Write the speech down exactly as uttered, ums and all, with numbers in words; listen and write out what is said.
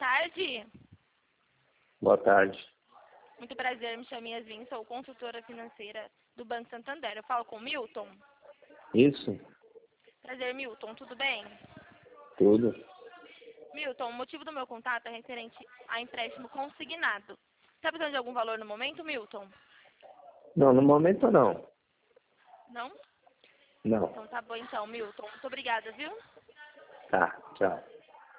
tarde. Boa tarde. Muito prazer, me chamo Yasmin, sou consultora financeira do Banco Santander. Eu falo com o Milton? Isso? Prazer, Milton, tudo bem? Tudo. Milton, o motivo do meu contato é referente a empréstimo consignado. Está precisando de algum valor no momento, Milton? Não, no momento não. Não? Não. Então tá bom então, Milton. Muito obrigada, viu? Tá, tchau.